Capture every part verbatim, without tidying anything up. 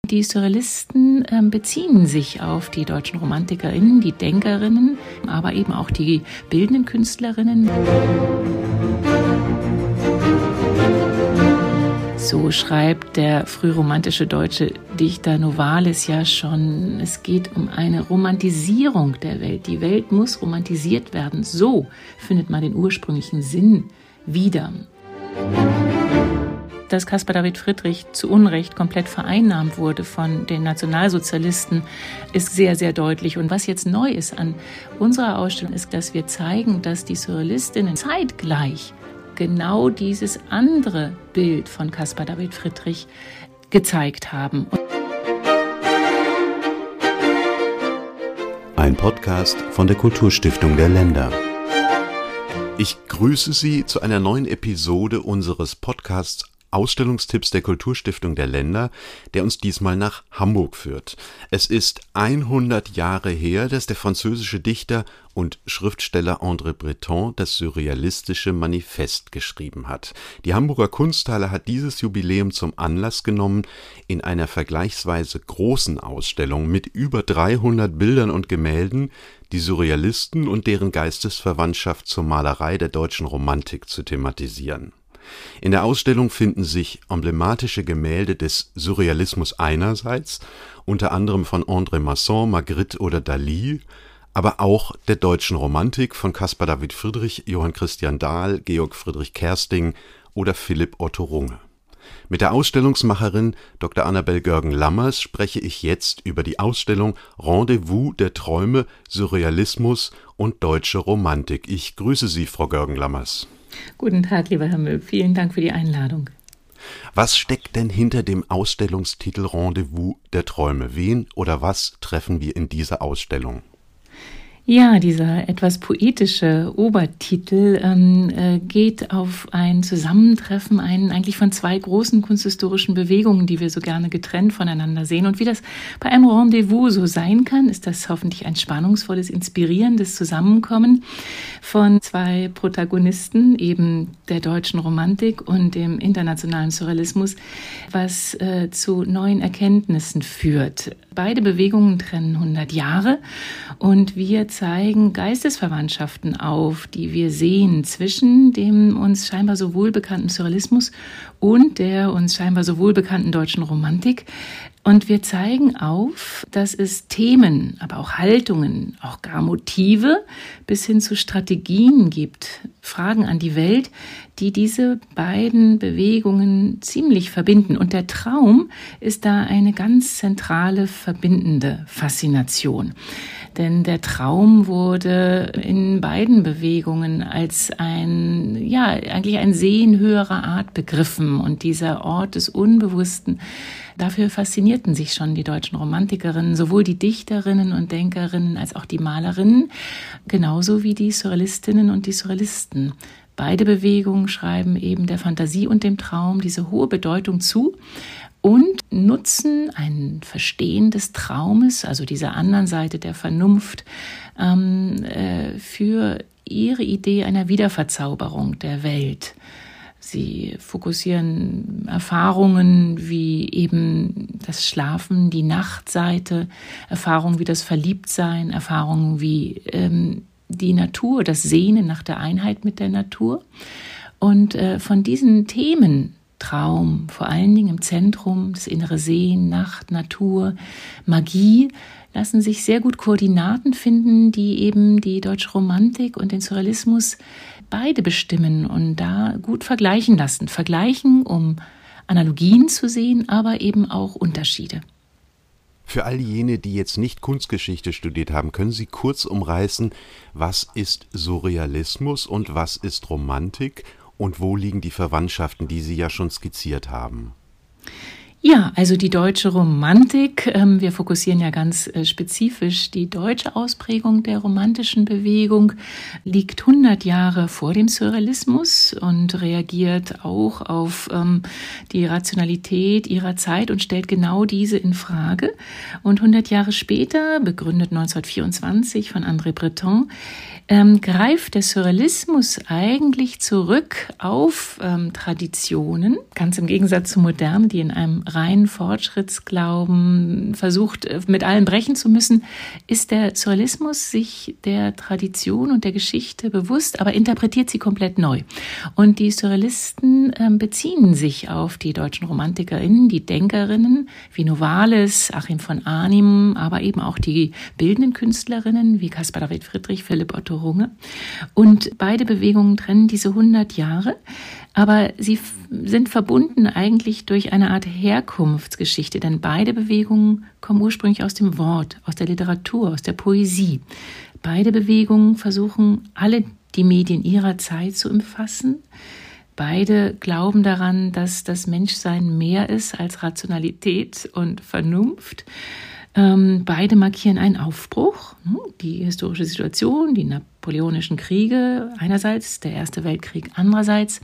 Die Surrealisten äh, beziehen sich auf die deutschen RomantikerInnen, die Denkerinnen, aber eben auch die bildenden Künstlerinnen. So schreibt der frühromantische deutsche Dichter Novalis ja schon, es geht um eine Romantisierung der Welt. Die Welt muss romantisiert werden. So findet man den ursprünglichen Sinn wieder. Dass Caspar David Friedrich zu Unrecht komplett vereinnahmt wurde von den Nationalsozialisten, ist sehr, sehr deutlich. Und was jetzt neu ist an unserer Ausstellung, ist, dass wir zeigen, dass die Surrealistinnen zeitgleich genau dieses andere Bild von Caspar David Friedrich gezeigt haben. Ein Podcast von der Kulturstiftung der Länder. Ich grüße Sie zu einer neuen Episode unseres Podcasts Ausstellungstipps der Kulturstiftung der Länder, der uns diesmal nach Hamburg führt. Es ist hundert Jahre her, dass der französische Dichter und Schriftsteller André Breton das surrealistische Manifest geschrieben hat. Die Hamburger Kunsthalle hat dieses Jubiläum zum Anlass genommen, in einer vergleichsweise großen Ausstellung mit über dreihundert Bildern und Gemälden die Surrealisten und deren Geistesverwandtschaft zur Malerei der deutschen Romantik zu thematisieren. In der Ausstellung finden sich emblematische Gemälde des Surrealismus einerseits, unter anderem von André Masson, Magritte oder Dalí, aber auch der deutschen Romantik von Caspar David Friedrich, Johann Christian Dahl, Georg Friedrich Kersting oder Philipp Otto Runge. Mit der Ausstellungsmacherin Doktor Annabel Görgen-Lammers spreche ich jetzt über die Ausstellung Rendezvous der Träume, Surrealismus und deutsche Romantik. Ich grüße Sie, Frau Görgen-Lammers. Guten Tag, lieber Herr Möb. Vielen Dank für die Einladung. Was steckt denn hinter dem Ausstellungstitel Rendezvous der Träume? Wen oder was treffen wir in dieser Ausstellung? Ja, dieser etwas poetische Obertitel ähm, äh, geht auf ein Zusammentreffen ein, eigentlich von zwei großen kunsthistorischen Bewegungen, die wir so gerne getrennt voneinander sehen. Und wie das bei einem Rendezvous so sein kann, ist das hoffentlich ein spannungsvolles, inspirierendes Zusammenkommen von zwei Protagonisten, eben der deutschen Romantik und dem internationalen Surrealismus, was äh, zu neuen Erkenntnissen führt. Beide Bewegungen trennen hundert Jahre und wir zeigen Geistesverwandtschaften auf, die wir sehen zwischen dem uns scheinbar so wohlbekannten Surrealismus und der uns scheinbar so wohlbekannten deutschen Romantik. Und wir zeigen auf, dass es Themen, aber auch Haltungen, auch gar Motive bis hin zu Strategien gibt, Fragen an die Welt, die diese beiden Bewegungen ziemlich verbinden. Und der Traum ist da eine ganz zentrale verbindende Faszination. Denn der Traum wurde in beiden Bewegungen als ein, ja, eigentlich ein Sehen höherer Art begriffen. Und dieser Ort des Unbewussten, dafür faszinierten sich schon die deutschen Romantikerinnen, sowohl die Dichterinnen und Denkerinnen als auch die Malerinnen, genauso wie die Surrealistinnen und die Surrealisten. Beide Bewegungen schreiben eben der Fantasie und dem Traum diese hohe Bedeutung zu und nutzen ein Verstehen des Traumes, also dieser anderen Seite der Vernunft, ähm, äh, für ihre Idee einer Wiederverzauberung der Welt. Sie fokussieren Erfahrungen wie eben das Schlafen, die Nachtseite, Erfahrungen wie das Verliebtsein, Erfahrungen wie ähm, die Natur, das Sehnen nach der Einheit mit der Natur. Und äh, von diesen Themen, Traum, vor allen Dingen im Zentrum, das innere Sehen, Nacht, Natur, Magie, lassen sich sehr gut Koordinaten finden, die eben die deutsche Romantik und den Surrealismus beide bestimmen und da gut vergleichen lassen. Vergleichen, um Analogien zu sehen, aber eben auch Unterschiede. Für all jene, die jetzt nicht Kunstgeschichte studiert haben, können Sie kurz umreißen, was ist Surrealismus und was ist Romantik und wo liegen die Verwandtschaften, die Sie ja schon skizziert haben? Ja, also die deutsche Romantik, ähm, wir fokussieren ja ganz äh, spezifisch die deutsche Ausprägung der romantischen Bewegung, liegt hundert Jahre vor dem Surrealismus und reagiert auch auf ähm, die Rationalität ihrer Zeit und stellt genau diese in Frage. Und hundert Jahre später, begründet neunzehnhundertvierundzwanzig von André Breton, ähm, greift der Surrealismus eigentlich zurück auf ähm, Traditionen, ganz im Gegensatz zur Moderne, die in einem reinen Fortschrittsglauben versucht, mit allem brechen zu müssen, ist der Surrealismus sich der Tradition und der Geschichte bewusst, aber interpretiert sie komplett neu. Und die Surrealisten äh, beziehen sich auf die deutschen RomantikerInnen, die Denkerinnen wie Novalis, Achim von Arnim, aber eben auch die bildenden Künstlerinnen wie Caspar David Friedrich, Philipp Otto Runge. Und beide Bewegungen trennen diese hundert Jahre. Aber sie f- sind verbunden eigentlich durch eine Art Herkunftsgeschichte, denn beide Bewegungen kommen ursprünglich aus dem Wort, aus der Literatur, aus der Poesie. Beide Bewegungen versuchen, alle die Medien ihrer Zeit zu umfassen. Beide glauben daran, dass das Menschsein mehr ist als Rationalität und Vernunft. Ähm, beide markieren einen Aufbruch, die historische Situation, die napoleonischen Kriege einerseits, der Erste Weltkrieg andererseits.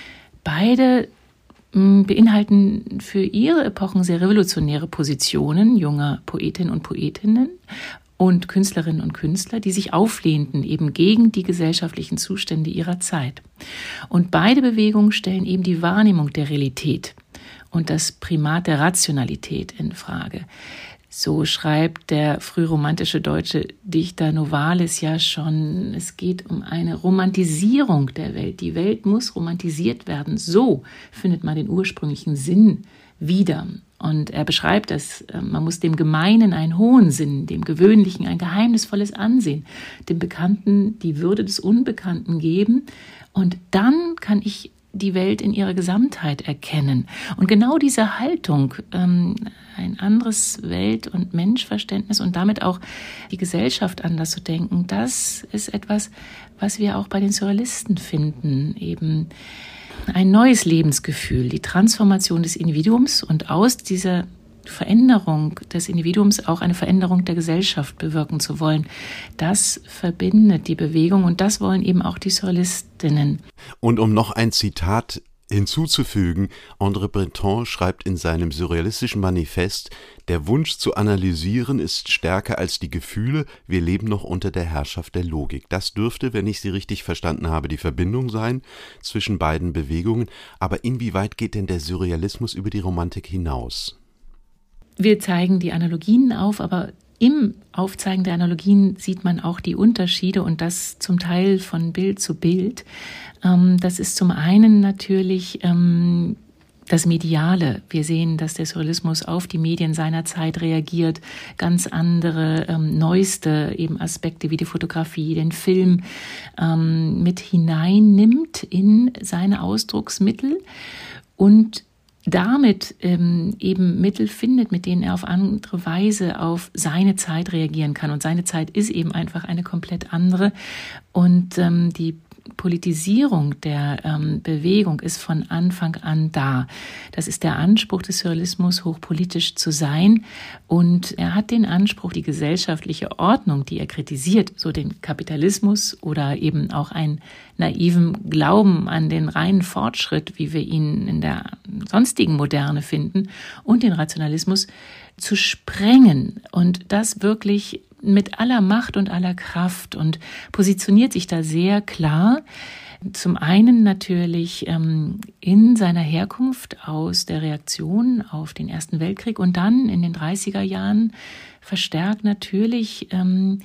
Beide mh, beinhalten für ihre Epochen sehr revolutionäre Positionen junger Poetinnen und Poetinnen und Künstlerinnen und Künstler, die sich auflehnten eben gegen die gesellschaftlichen Zustände ihrer Zeit. Und beide Bewegungen stellen eben die Wahrnehmung der Realität und das Primat der Rationalität in Frage. So schreibt der frühromantische deutsche Dichter Novalis ja schon, es geht um eine Romantisierung der Welt. Die Welt muss romantisiert werden. So findet man den ursprünglichen Sinn wieder. Und er beschreibt das, man muss dem Gemeinen einen hohen Sinn, dem Gewöhnlichen ein geheimnisvolles Ansehen, dem Bekannten die Würde des Unbekannten geben. Und dann kann ich die Welt in ihrer Gesamtheit erkennen. Und genau diese Haltung, ähm, ein anderes Welt- und Menschverständnis und damit auch die Gesellschaft anders zu denken, das ist etwas, was wir auch bei den Surrealisten finden. Eben ein neues Lebensgefühl, die Transformation des Individuums und aus dieser Veränderung des Individuums auch eine Veränderung der Gesellschaft bewirken zu wollen. Das verbindet die Bewegung und das wollen eben auch die Surrealistinnen. Und um noch ein Zitat hinzuzufügen, André Breton schreibt in seinem surrealistischen Manifest, der Wunsch zu analysieren ist stärker als die Gefühle, wir leben noch unter der Herrschaft der Logik. Das dürfte, wenn ich Sie richtig verstanden habe, die Verbindung sein zwischen beiden Bewegungen. Aber inwieweit geht denn der Surrealismus über die Romantik hinaus? Wir zeigen die Analogien auf, aber im Aufzeigen der Analogien sieht man auch die Unterschiede und das zum Teil von Bild zu Bild. Das ist zum einen natürlich das Mediale. Wir sehen, dass der Surrealismus auf die Medien seiner Zeit reagiert, ganz andere, neueste eben Aspekte wie die Fotografie, den Film mit hineinnimmt in seine Ausdrucksmittel und damit ähm, eben Mittel findet, mit denen er auf andere Weise auf seine Zeit reagieren kann. Und seine Zeit ist eben einfach eine komplett andere. Und ähm, die Politisierung der ähm, Bewegung ist von Anfang an da. Das ist der Anspruch des Surrealismus, hochpolitisch zu sein. Und er hat den Anspruch, die gesellschaftliche Ordnung, die er kritisiert, so den Kapitalismus oder eben auch einen naiven Glauben an den reinen Fortschritt, wie wir ihn in der sonstigen Moderne finden, und den Rationalismus zu sprengen und das wirklich mit aller Macht und aller Kraft und positioniert sich da sehr klar. Zum einen natürlich ähm, in seiner Herkunft aus der Reaktion auf den Ersten Weltkrieg und dann in den dreißiger Jahren verstärkt natürlich ähm,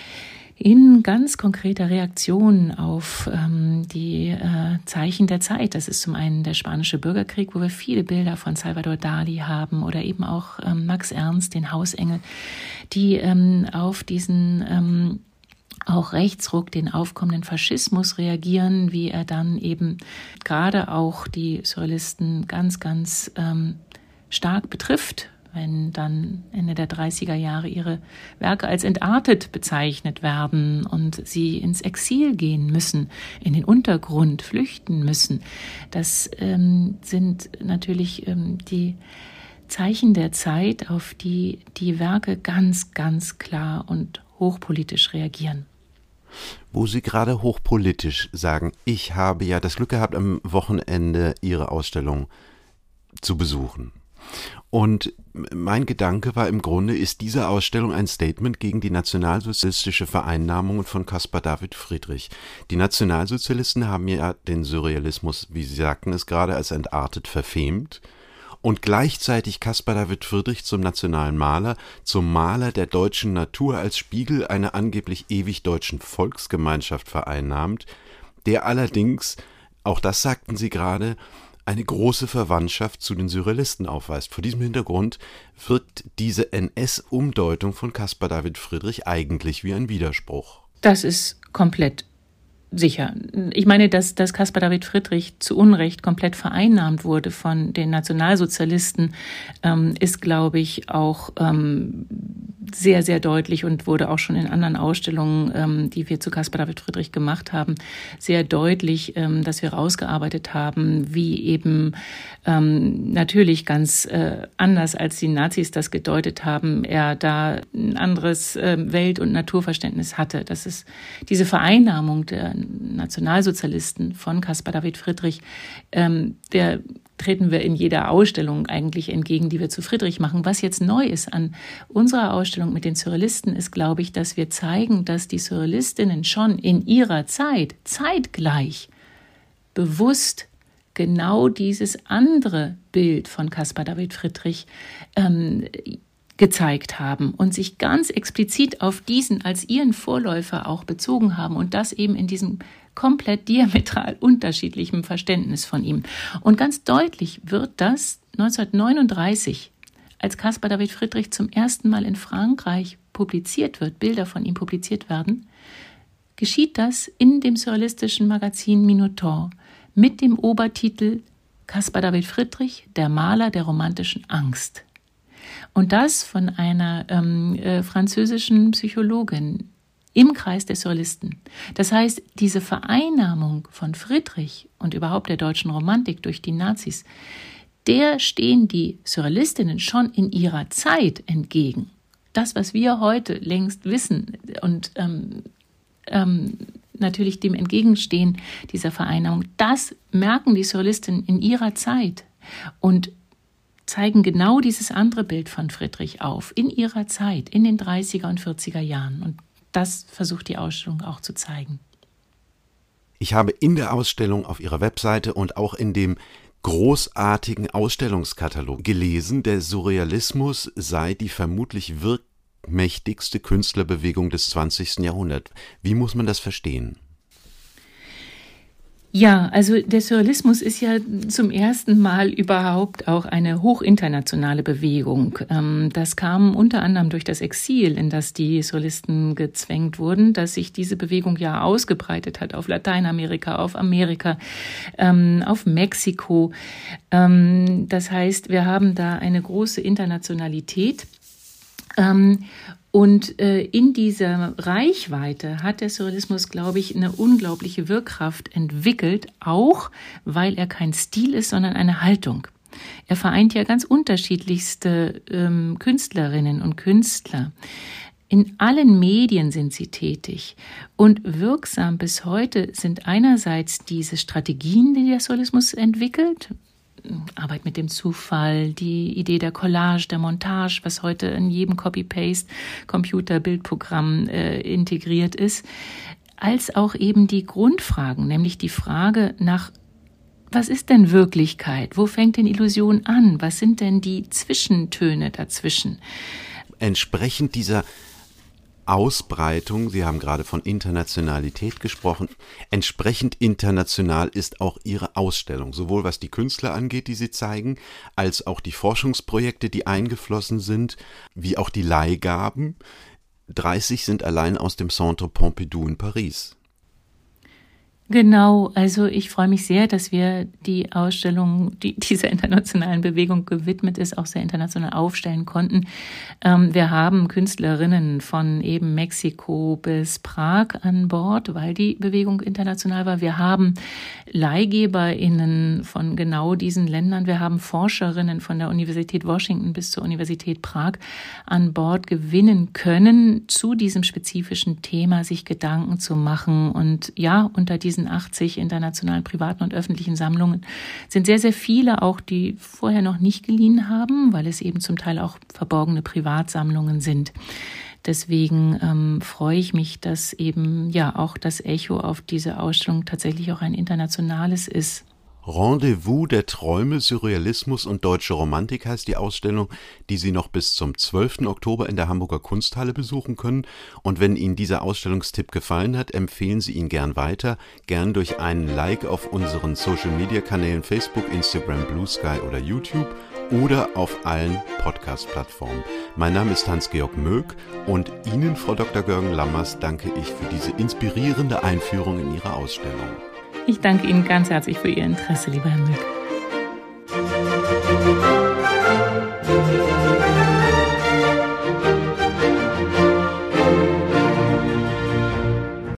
in ganz konkreter Reaktion auf ähm, die äh, Zeichen der Zeit. Das ist zum einen der Spanische Bürgerkrieg, wo wir viele Bilder von Salvador Dali haben oder eben auch ähm, Max Ernst, den Hausengel, die ähm, auf diesen ähm, auch Rechtsruck, den aufkommenden Faschismus reagieren, wie er dann eben gerade auch die Surrealisten ganz, ganz ähm, stark betrifft, wenn dann Ende der dreißiger Jahre ihre Werke als entartet bezeichnet werden und sie ins Exil gehen müssen, in den Untergrund flüchten müssen. Das ähm, sind natürlich ähm, die Zeichen der Zeit, auf die die Werke ganz, ganz klar und hochpolitisch reagieren. Wo Sie gerade hochpolitisch sagen, ich habe ja das Glück gehabt, am Wochenende Ihre Ausstellung zu besuchen. Und mein Gedanke war im Grunde, ist diese Ausstellung ein Statement gegen die nationalsozialistische Vereinnahmung von Caspar David Friedrich. Die Nationalsozialisten haben ja den Surrealismus, wie Sie sagten es gerade, als entartet verfemt. und gleichzeitig Caspar David Friedrich zum nationalen Maler, zum Maler der deutschen Natur als Spiegel einer angeblich ewig deutschen Volksgemeinschaft vereinnahmt, der allerdings, auch das sagten Sie gerade, eine große Verwandtschaft zu den Surrealisten aufweist. Vor diesem Hintergrund wirkt diese N S-Umdeutung von Caspar David Friedrich eigentlich wie ein Widerspruch. Das ist komplett sicher. Ich meine, dass, dass Caspar David Friedrich zu Unrecht komplett vereinnahmt wurde von den Nationalsozialisten, ähm, ist, glaube ich, auch ähm, sehr, sehr deutlich und wurde auch schon in anderen Ausstellungen, ähm, die wir zu Caspar David Friedrich gemacht haben, sehr deutlich, ähm, dass wir rausgearbeitet haben, wie eben ähm, natürlich ganz äh, anders, als die Nazis das gedeutet haben, er da ein anderes äh, Welt- und Naturverständnis hatte. Das ist diese Vereinnahmung der Nationalsozialisten von Caspar David Friedrich, ähm, der treten wir in jeder Ausstellung eigentlich entgegen, die wir zu Friedrich machen. Was jetzt neu ist an unserer Ausstellung mit den Surrealisten ist, glaube ich, dass wir zeigen, dass die Surrealistinnen schon in ihrer Zeit zeitgleich bewusst genau dieses andere Bild von Caspar David Friedrich ähm, gezeigt haben und sich ganz explizit auf diesen als ihren Vorläufer auch bezogen haben und das eben in diesem komplett diametral unterschiedlichem Verständnis von ihm. Und ganz deutlich wird das neunzehnhundertneununddreißig, als Caspar David Friedrich zum ersten Mal in Frankreich publiziert wird, Bilder von ihm publiziert werden, geschieht das in dem surrealistischen Magazin Minotaur mit dem Obertitel Caspar David Friedrich, der Maler der romantischen Angst. Und das von einer ähm, äh, französischen Psychologin im Kreis der Surrealisten. Das heißt, diese Vereinnahmung von Friedrich und überhaupt der deutschen Romantik durch die Nazis, der stehen die Surrealistinnen schon in ihrer Zeit entgegen. Das, was wir heute längst wissen und ähm, ähm, natürlich dem entgegenstehen, dieser Vereinnahmung, das merken die Surrealistinnen in ihrer Zeit und zeigen genau dieses andere Bild von Friedrich auf, in ihrer Zeit, in den dreißiger und vierziger Jahren. Und das versucht die Ausstellung auch zu zeigen. Ich habe in der Ausstellung auf Ihrer Webseite und auch in dem großartigen Ausstellungskatalog gelesen, der Surrealismus sei die vermutlich wirkmächtigste Künstlerbewegung des zwanzigsten Jahrhunderts. Wie muss man das verstehen? Ja, also der Surrealismus ist ja zum ersten Mal überhaupt auch eine hochinternationale Bewegung. Das kam unter anderem durch das Exil, in das die Surrealisten gezwängt wurden, dass sich diese Bewegung ja ausgebreitet hat auf Lateinamerika, auf Amerika, auf Mexiko. Das heißt, wir haben da eine große Internationalität. Und äh, in dieser Reichweite hat der Surrealismus, glaube ich, eine unglaubliche Wirkkraft entwickelt, auch weil er kein Stil ist, sondern eine Haltung. Er vereint ja ganz unterschiedlichste ähm, Künstlerinnen und Künstler. In allen Medien sind sie tätig und wirksam bis heute sind einerseits diese Strategien, die der Surrealismus entwickelt, Arbeit mit dem Zufall, die Idee der Collage, der Montage, was heute in jedem Copy-Paste Computer-Bildprogramm äh, integriert ist, als auch eben die Grundfragen, nämlich die Frage nach, was ist denn Wirklichkeit? Wo fängt denn Illusion an? Was sind denn die Zwischentöne dazwischen? Entsprechend dieser Ausbreitung, Sie haben gerade von Internationalität gesprochen, entsprechend international ist auch Ihre Ausstellung, sowohl was die Künstler angeht, die Sie zeigen, als auch die Forschungsprojekte, die eingeflossen sind, wie auch die Leihgaben. dreißig sind allein aus dem Centre Pompidou in Paris. Genau, also ich freue mich sehr, dass wir die Ausstellung, die dieser internationalen Bewegung gewidmet ist, auch sehr international aufstellen konnten. Ähm, wir haben Künstlerinnen von eben Mexiko bis Prag an Bord, weil die Bewegung international war. Wir haben LeihgeberInnen von genau diesen Ländern. Wir haben Forscherinnen von der Universität Washington bis zur Universität Prag an Bord gewinnen können, zu diesem spezifischen Thema sich Gedanken zu machen. Und ja, unter diesen achtzig internationalen privaten und öffentlichen Sammlungen sind sehr, sehr viele auch, die vorher noch nicht geliehen haben, weil es eben zum Teil auch verborgene Privatsammlungen sind. Deswegen ähm, freue ich mich, dass eben ja auch das Echo auf diese Ausstellung tatsächlich auch ein internationales ist. Rendezvous der Träume, Surrealismus und deutsche Romantik heißt die Ausstellung, die Sie noch bis zum zwölften Oktober in der Hamburger Kunsthalle besuchen können. Und wenn Ihnen dieser Ausstellungstipp gefallen hat, empfehlen Sie ihn gern weiter, gern durch einen Like auf unseren Social-Media-Kanälen Facebook, Instagram, Blue Sky oder YouTube oder auf allen Podcast-Plattformen. Mein Name ist Hans-Georg Möck und Ihnen, Frau Doktor Görgen-Lammers, danke ich für diese inspirierende Einführung in Ihre Ausstellung. Ich danke Ihnen ganz herzlich für Ihr Interesse, lieber Herr Möck.